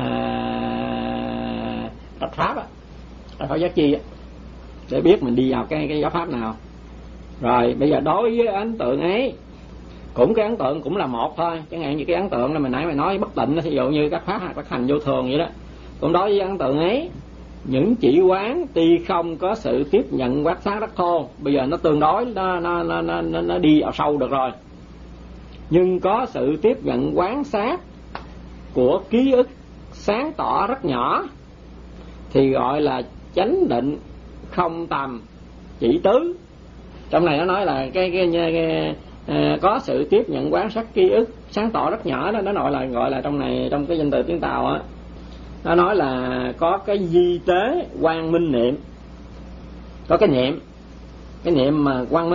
trạch pháp á, phải giác chi á, để biết mình đi vào cái giáo pháp nào. Rồi bây giờ đối với ấn tượng ấy, cũng cái ấn tượng cũng là một thôi, chẳng hạn như cái ấn tượng là mình nãy mày nói bất tịnh, ví dụ như các pháp hoặc các hành vô thường vậy đó, cũng đối với ấn tượng ấy, những chỉ quán tuy không có sự tiếp nhận quán sát rất thô, bây giờ nó tương đối nó đi vào sâu được rồi, nhưng có sự tiếp nhận quán sát của ký ức sáng tỏ rất nhỏ, thì gọi là chánh định không tầm chỉ tứ. Trong này nó nói là cái có sự tiếp nhận quán sát ký ức sáng tỏ rất nhỏ đó, nó gọi là trong này, trong cái danh từ tiếng Tàu á, nó nói là có cái di tế quang minh niệm, có cái niệm mà quang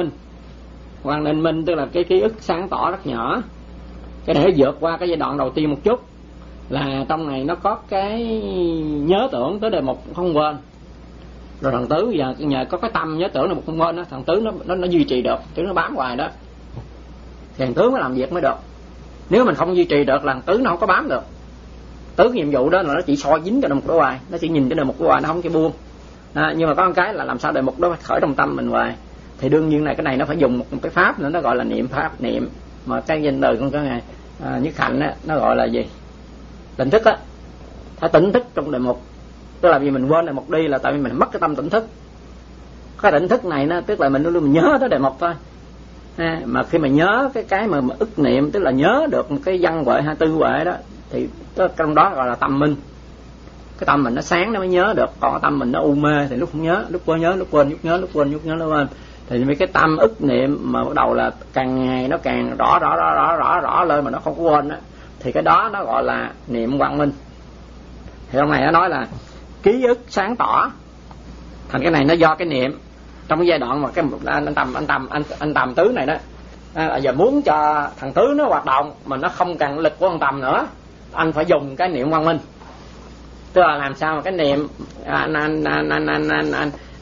minh tức là cái ký ức sáng tỏ rất nhỏ. Cái này nó vượt qua cái giai đoạn đầu tiên một chút, là trong này nó có cái nhớ tưởng tới đề mục không quên. Rồi thằng tứ giờ nhờ có cái tâm nhớ tưởng đề mục không quên đó, thằng tứ nó duy trì được, chứ nó bám hoài đó thì thằng tứ mới làm việc mới được. Nếu mình không duy trì được là thằng tứ nó không có bám được. Tứ nhiệm vụ đó là nó chỉ soi dính cái đề mục đó hoài, nó chỉ nhìn cái đề mục đó hoài, nó không cái buông. Nhưng mà có một cái là làm sao đề mục đó phải khởi trong tâm mình hoài, thì đương nhiên này cái này nó phải dùng một cái pháp nữa, nó gọi là niệm pháp niệm, mà cái danh từ con cái này Nhất Hạnh á, nó gọi là gì? Tỉnh thức á, phải tỉnh thức trong đề mục, tức là vì mình quên đề mục đi là tại vì mình mất cái tâm tỉnh thức. Cái tỉnh thức này nó tức là mình luôn nhớ tới đề mục thôi. Mà khi mà nhớ cái mà ức niệm, tức là nhớ được một cái văn huệ hay tư huệ đó, thì trong đó gọi là tâm minh. Cái tâm mình nó sáng nó mới nhớ được, còn tâm mình nó u mê thì lúc không nhớ, lúc quên, lúc quên. Thì mấy cái tâm ức niệm mà bắt đầu là càng ngày nó càng rõ lên mà nó không có quên á, thì cái đó nó gọi là niệm quang minh. Thì trong này nó nói là ký ức sáng tỏ, thành cái này nó do cái niệm. Trong cái giai đoạn mà cái anh tầm tứ này đó, giờ muốn cho thằng tứ nó hoạt động mà nó không cần lực của thằng tầm nữa, anh phải dùng cái niệm quang minh. Tức là làm sao mà cái niệm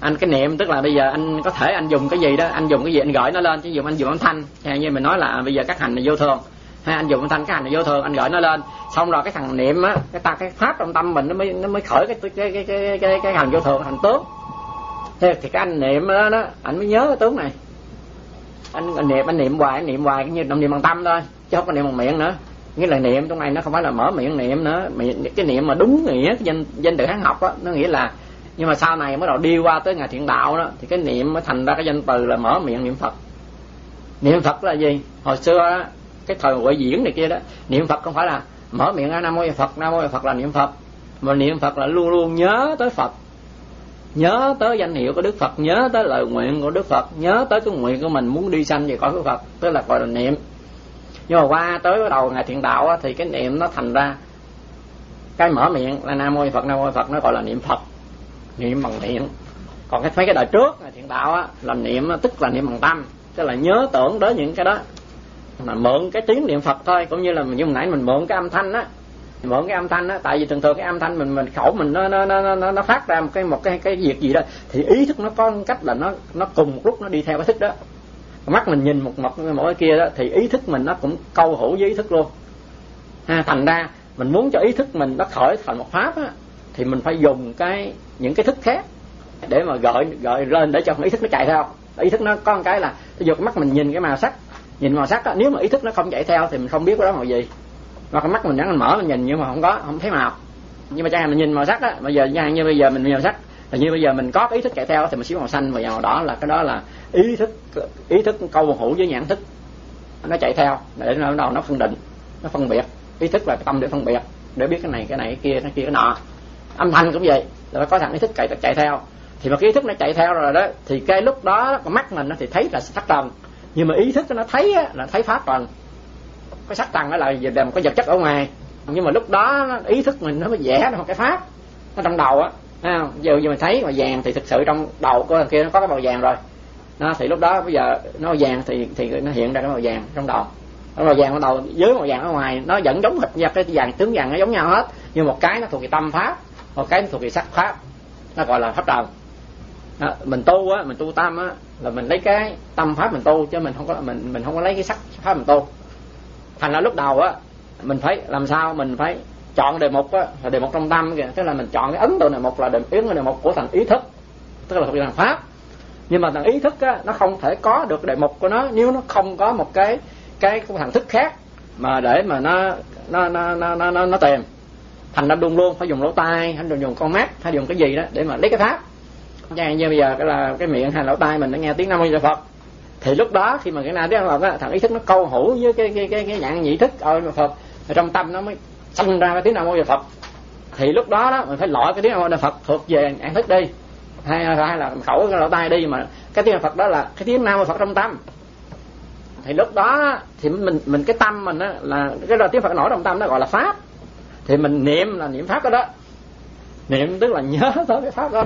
Anh cái niệm tức là bây giờ anh có thể anh dùng cái gì đó, anh dùng cái gì anh gửi nó lên, chứ anh dùng âm thanh. Như mình nói là bây giờ các hành là vô thường, hay anh dùng âm thanh, cái hành là vô thường, anh gửi nó lên, xong rồi cái thằng niệm á, cái pháp trong tâm mình nó mới khởi cái hành vô thường thành tướng. Thế thì cái anh niệm đó anh mới nhớ cái tướng này. Anh niệm hoài như niệm bằng tâm thôi, chứ không có niệm bằng miệng nữa. Nghĩa là niệm trong này nó không phải là mở miệng niệm nữa, cái niệm mà đúng nghĩa danh từ Hán học á, nó nghĩa là, nhưng mà sau này mới đầu đi qua tới ngày thiện đạo đó thì cái niệm mới thành ra cái danh từ là mở miệng niệm Phật. Niệm Phật là gì? Hồi xưa đó, cái thời Huệ Diễn này kia đó, niệm Phật không phải là mở miệng Nam Mô Phật, Nam Mô Phật là niệm Phật, mà niệm Phật là luôn luôn nhớ tới Phật, nhớ tới danh hiệu của Đức Phật, nhớ tới lời nguyện của Đức Phật, nhớ tới cái nguyện của mình muốn đi sanh về cõi của Phật, tức là gọi là niệm. Nhưng mà qua tới đầu ngày thiện đạo á, thì cái niệm nó thành ra cái mở miệng là Nam Mô Phật, Nam Mô Phật, nó gọi là niệm Phật, niệm bằng miệng. Còn mấy cái đời trước ngày thiện đạo á, là niệm tức là niệm bằng tâm, tức là nhớ tưởng đến những cái đó, mà mượn cái tiếng niệm Phật thôi. Cũng như là như hồi nãy mình mượn cái âm thanh á, mượn cái âm thanh á, tại vì thường thường cái âm thanh mình khẩu mình nó phát ra một cái việc gì đó, thì ý thức nó có cách là nó cùng một lúc nó đi theo cái thức đó. Mắt mình nhìn một cái kia đó, thì ý thức mình nó cũng câu hữu với ý thức luôn. Thành ra mình muốn cho ý thức mình nó khởi thành một pháp á, thì mình phải dùng những cái thức khác để mà gợi lên để cho ý thức nó chạy theo. Ý thức nó có một cái là ví dụ cái mắt mình nhìn cái màu sắc, nhìn màu sắc á, nếu mà ý thức nó không chạy theo thì mình không biết cái đó màu gì. Và cái mắt mình vẫn mở mình nhìn nhưng mà không thấy màu. Nhưng mà chẳng hạn mình nhìn màu sắc á, bây giờ như bây giờ mình nhìn màu sắc, là như bây giờ mình có cái ý thức chạy theo thì mình xíu màu xanh và màu đỏ, là cái đó là ý thức câu hữu với nhãn thức nó chạy theo để nó phân định, nó phân biệt. Ý thức là cái tâm để phân biệt, để biết cái này cái kia cái nọ. Âm thanh cũng vậy, là có thằng ý thức chạy theo. Thì mà cái ý thức nó chạy theo rồi đó, thì cái lúc đó cái mắt mình nó thì thấy là sắc trần, nhưng mà ý thức nó thấy á, là thấy pháp trần. Cái sắc trần đó là một cái vật chất ở ngoài, nhưng mà lúc đó ý thức mình nó mới vẽ ra một cái pháp nó trong đầu á. Giờ mình thấy màu vàng thì thực sự trong đầu của thằng kia nó có cái màu vàng rồi đó, thì lúc đó bây giờ nó màu vàng thì nó hiện ra cái màu vàng trong đầu. Cái màu vàng ở đầu với màu vàng ở ngoài nó vẫn giống hệt như cái vàng, tướng vàng nó giống nhau hết, nhưng một cái nó thuộc về tâm pháp, một cái nó thuộc về sắc pháp, nó gọi là pháp trần. Mình tu á, mình tu tâm á, là mình lấy cái tâm pháp mình tu, chứ mình không có lấy cái sắc pháp mình tu. Thành ra lúc đầu á, mình phải làm sao mình phải chọn đề mục á, là đề mục trong tâm kìa, tức là mình chọn cái ấn tượng đề mục là đề mục của thằng ý thức, tức là thuộc về thằng pháp. Nhưng mà thằng ý thức á, nó không thể có được đề mục của nó nếu nó không có một cái thằng thức khác mà để mà nó tìm. Thành ra luôn luôn phải dùng lỗ tai, hay dùng con mắt, hay dùng cái gì đó để mà lấy cái pháp. Như bây giờ cái miệng hay lỗ tai mình nó nghe tiếng Nam Mô Phật, thì lúc đó khi mà cái nào tiếng Phật á, thằng ý thức nó câu hữu với cái dạng nhị thức Phật, trong tâm nó mới sanh ra cái tiếng Nam Mô Phật. Thì lúc đó mình phải loại cái tiếng Nam Mô Phật thuộc về nhãn thức đi, hay là khẩu cái lỗ tai đi, mà cái tiếng Phật đó là cái tiếng Nam Mô Phật trong tâm. Thì lúc đó thì mình cái tâm mình á, là cái tiếng Phật nổi trong tâm nó gọi là pháp. Thì mình niệm là niệm pháp đó. Niệm tức là nhớ tới cái pháp đó.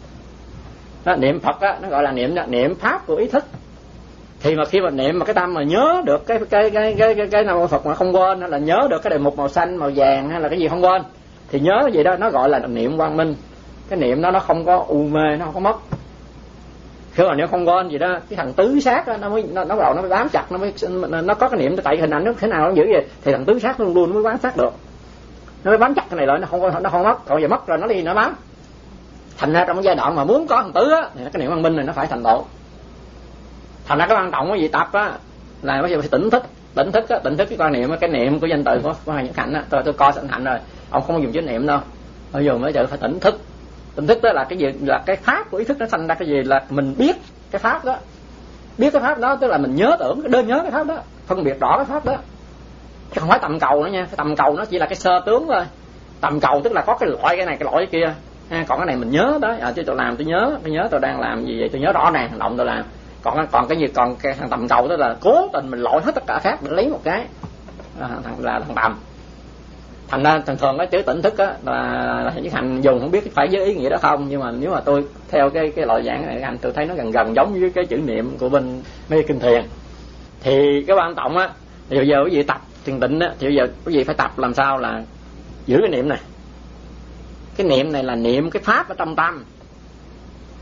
Niệm Phật á, nó gọi là niệm pháp của ý thức. Thì mà khi mà niệm mà cái tâm mà nhớ được cái Nam Mô Phật mà không quên, hay là nhớ được cái đề mục màu xanh, màu vàng hay là cái gì không quên, thì nhớ vậy đó, nó gọi là niệm quang minh. Cái niệm đó nó không có u mê, nó không có mất. Khi mà nếu không quên gì đó, cái thằng tứ sát đó, nó bắt đầu nó bám chặt, nó có cái niệm tại hình ảnh nó thế nào nó giữ vậy, thì thằng tứ sát luôn luôn nó mới bám sát được, nó mới bám chặt cái này lại, nó không mất. Còn giờ mất rồi nó đi nó bám. Thành ra trong cái giai đoạn mà muốn có thằng tứ á, thì cái niệm quang minh này nó phải thành tựu. Thành ra cái quan trọng của vị tập á, là bây giờ phải tỉnh thức cái quan niệm, cái niệm của danh từ của Hoàng Nhật Hạnh á. Tôi coi Sanh Hạnh rồi, ông không có dùng chữ niệm đâu, bây giờ mới chữ phải tỉnh thức. Tỉnh thức đó là cái gì? Là cái pháp của ý thức nó sanh ra cái gì? Là mình biết cái pháp đó, biết cái pháp đó tức là mình nhớ tưởng, đơn nhớ cái pháp đó, phân biệt rõ cái pháp đó, chứ không phải tầm cầu nữa nha. Cái tầm cầu nó chỉ là cái sơ tướng thôi. Tầm cầu tức là có cái loại cái này cái loại cái kia. Còn cái này mình nhớ đó, chứ tôi làm tôi nhớ tôi đang làm gì vậy, tôi nhớ rõ ràng hành động tôi làm. Còn cái gì, còn cái thằng tầm cầu đó là cố tình mình lội hết tất cả khác để lấy một cái là thằng tầm. Thành ra thường cái chữ tỉnh thức á là những hành dùng không biết phải với ý nghĩa đó không, nhưng mà nếu mà tôi theo cái loại giảng này anh tôi thấy nó gần giống với cái chữ niệm của bên mấy kinh thiền. Thì cái quan trọng á, thì bây giờ quý vị tập thiền định á, thì bây giờ quý vị phải tập làm sao là giữ cái niệm này. Cái niệm này là niệm cái pháp ở trong tâm,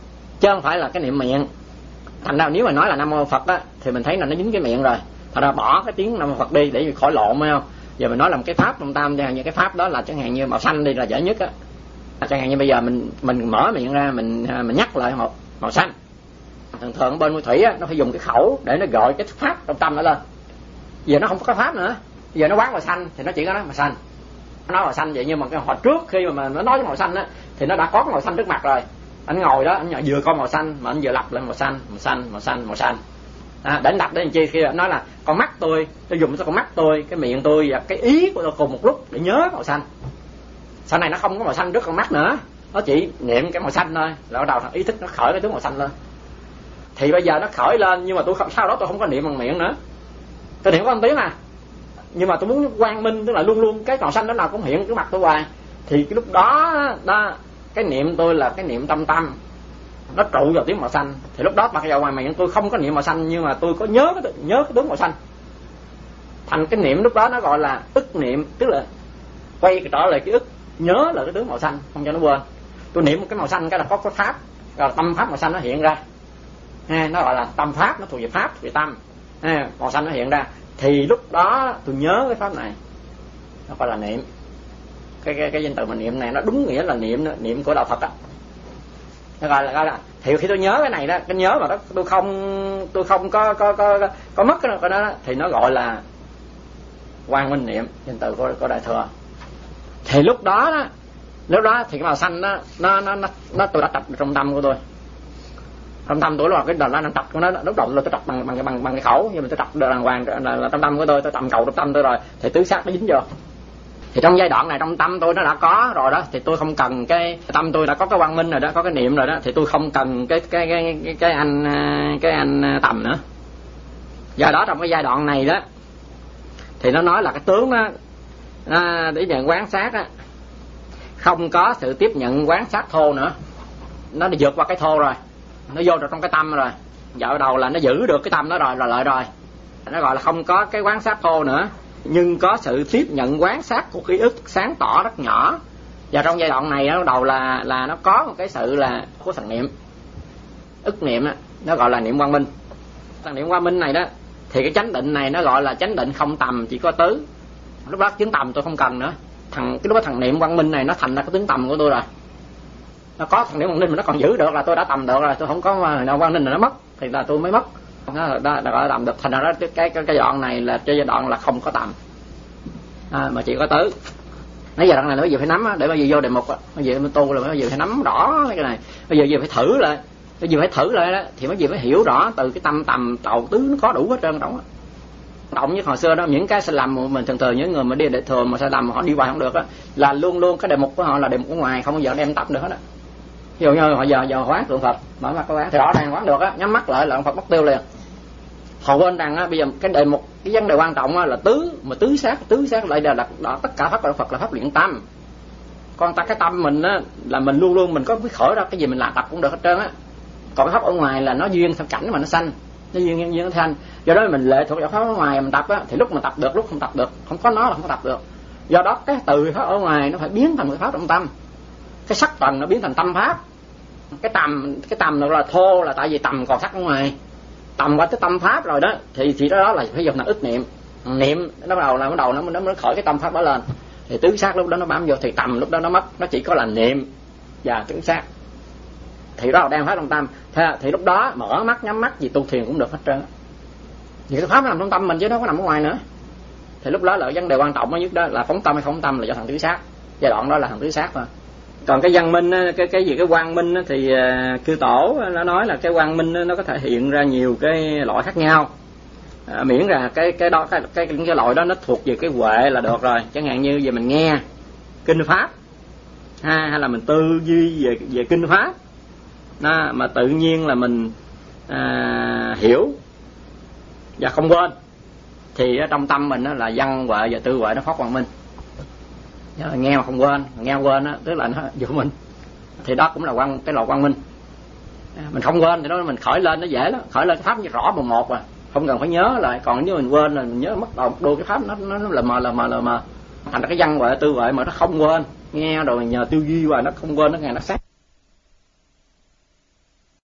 chứ không phải là cái niệm miệng. Thành ra nếu mà nói là Nam Mô Phật á thì mình thấy là nó dính cái miệng rồi, thành ra bỏ cái tiếng Nam Mô Phật đi để khỏi lộn, phải không? Giờ mình nói làm cái pháp trong tam, như cái pháp đó là chẳng hạn như màu xanh đi là dễ nhất á. Chẳng hạn như bây giờ mình mở miệng ra, mình nhắc lại màu xanh. Thường bên Nguyên Thủy á, nó phải dùng cái khẩu để nó gọi cái pháp trong tâm nó lên. Giờ nó không có cái pháp nữa, giờ nó quán màu xanh thì nó chỉ có nói màu xanh. Nó nói màu xanh vậy, nhưng mà hồi trước khi mà nó nói cái màu xanh á thì nó đã có cái màu xanh trước mặt rồi. Anh ngồi đó, anh vừa coi màu xanh mà anh vừa lặp lại màu xanh, màu xanh, màu xanh, màu xanh. Để anh đặt để làm chi? Khi nói là con mắt tôi dùng cho con mắt tôi, cái miệng tôi và cái ý của tôi cùng một lúc để nhớ màu xanh. Sau này nó không có màu xanh trước con mắt nữa, nó chỉ niệm cái màu xanh thôi, là bắt đầu ý thức nó khởi cái tướng màu xanh lên. Thì bây giờ nó khởi lên, nhưng mà tôi không, sau đó tôi không có niệm bằng miệng nữa, tôi niệm có một tiếng à, nhưng mà tôi muốn quang minh, tức là luôn luôn cái màu xanh đó nào cũng hiện trước mặt tôi hoài. Thì cái lúc đó cái niệm tôi là cái niệm tâm tâm, nó trụ vào tiếng màu xanh. Thì lúc đó mặc dù ngoài miệng tôi không có niệm màu xanh, nhưng mà tôi có nhớ cái tướng màu xanh. Thành cái niệm lúc đó nó gọi là ức niệm, tức là quay trở lại cái ức, nhớ là cái tướng màu xanh, không cho nó quên. Tôi niệm một cái màu xanh cái là có pháp, rồi tâm pháp màu xanh nó hiện ra. Nó gọi là tâm pháp, nó thuộc về pháp, thuộc về tâm. Màu xanh nó hiện ra, thì lúc đó tôi nhớ cái pháp này, nó gọi là niệm. Cái danh từ mà niệm này nó đúng nghĩa là niệm của đạo Phật á. Nó gọi là thì khi tôi nhớ cái này đó, cái nhớ mà đó tôi không có mất cái đó thì nó gọi là quang minh niệm, danh từ của Đại Thừa. Thì lúc đó thì cái màu xanh đó, nó tôi đã tập trong tâm của tôi. Trong tâm tôi là cái đầu nó tập của nó, lúc đầu là tôi tập bằng cái khẩu, nhưng mà tôi tập đàng hoàng là trong tâm của tôi tầm cầu trong tâm tôi rồi, thì tứ sắc nó dính vô. Thì trong giai đoạn này trong tâm tôi nó đã có rồi đó, thì tôi không cần cái tâm tôi đã có cái quang minh rồi đó, có cái niệm rồi đó, thì tôi không cần cái anh tầm nữa. Do đó trong cái giai đoạn này đó thì nó nói là cái tướng đó để nhận quán sát á, không có sự tiếp nhận quán sát thô nữa, nó đã vượt qua cái thô rồi, nó vô được trong cái tâm rồi. Dạo đầu là nó giữ được cái tâm đó rồi là lợi rồi, nó gọi là không có cái quán sát thô nữa, nhưng có sự tiếp nhận quán sát của ký ức sáng tỏ rất nhỏ. Và trong giai đoạn này nó đầu là nó có một cái sự là của thần niệm, ức niệm đó, nó gọi là niệm quang minh. Thần niệm quang minh này đó thì cái chánh định này nó gọi là chánh định không tầm, chỉ có tứ. Lúc đó chứng tầm tôi không cần nữa, lúc đó thằng niệm quang minh này nó thành ra cái tướng tầm của tôi rồi. Nó có thằng niệm quang minh mà nó còn giữ được là tôi đã tầm được rồi, tôi không có nào quang minh là nó mất thì là tôi mới mất. Đó là gọi là tầm được. Thành ra đó cái đoạn này là cái giai đoạn là không có tầm, mà chỉ có tứ. Nãy giờ đoạn này nó bây giờ phải nắm để bây giờ vô đề mục bây giờ mình tu là bây giờ phải nắm rõ cái này, bây giờ phải thử lại, đó thì mới phải hiểu rõ từ cái tâm tầm tàu tứ nó có đủ hết trơn động. Động như hồi xưa đó, những cái sai lầm mình thường những người mà đi Đại Thừa mà sai lầm mà họ đi hoài không được á, là luôn luôn cái đề mục của họ là đề mục của ngoài, không bao giờ đem tập được hết á. Ví dụ như họ giờ quán tượng Phật, mở mắt có quán thì rõ ràng quán được á, nhắm mắt lại là ông Phật mất tiêu liền. Họ quên rằng á, bây giờ cái đề mục, cái vấn đề quan trọng á là tứ sát lại là tất cả pháp của Phật là pháp luyện tâm. Còn cái tâm mình á là mình luôn luôn mình có cái khởi ra cái gì mình làm tập cũng được hết trơn á. Còn cái pháp ở ngoài là nó duyên theo cảnh mà nó sanh, nó duyên nó thanh. Do đó mình lệ thuộc vào pháp ở ngoài mình tập á, thì lúc mình tập được, lúc không tập được, không có nó là không có tập được. Do đó cái từ pháp ở ngoài nó phải biến thành cái pháp trong tâm, cái sắc tầng nó biến thành tâm pháp. Cái tầm nó là thô là tại vì tầm còn sắc ở ngoài, tầm qua tới tâm pháp rồi đó thì đó là phải dùng là ức niệm. Nó bắt đầu nó khởi cái tâm pháp đó lên, thì tứ sát lúc đó nó bám vô, thì tầm lúc đó nó mất, nó chỉ có là niệm và tứ sát, thì đó là đang phát trong tâm. Thì lúc đó mở mắt nhắm mắt gì tu thiền cũng được hết trơn. Vì cái pháp nó nằm trong tâm mình chứ nó có nằm ở ngoài nữa. Thì lúc đó là vấn đề quan trọng nhất đó là phóng tâm hay không tâm là do thằng tứ sát. Giai đoạn đó là thằng tứ sát thôi. Còn cái văn minh cái quang minh thì Chư Tổ nó nói là cái quang minh nó có thể hiện ra nhiều cái loại khác nhau, miễn là cái loại đó nó thuộc về cái huệ là được rồi. Chẳng hạn như giờ mình nghe kinh pháp hay là mình tư duy về kinh pháp mà tự nhiên là mình hiểu và không quên, thì trong tâm mình là văn huệ và tư huệ nó phát quang minh. Nghe mà không quên, nghe quên á, tức là nó giữ mình, thì đó cũng là cái loại quang minh. Mình không quên thì đó mình khởi lên nó dễ lắm, khởi lên cái pháp như rõ một rồi, không cần phải nhớ lại. Còn nếu mình quên là mình nhớ mất đầu đôi cái pháp nó lờ mờ thành ra cái văn huệ tư huệ mà nó không quên, nghe rồi nhờ tư duy và nó không quên, nó nghe nó sát.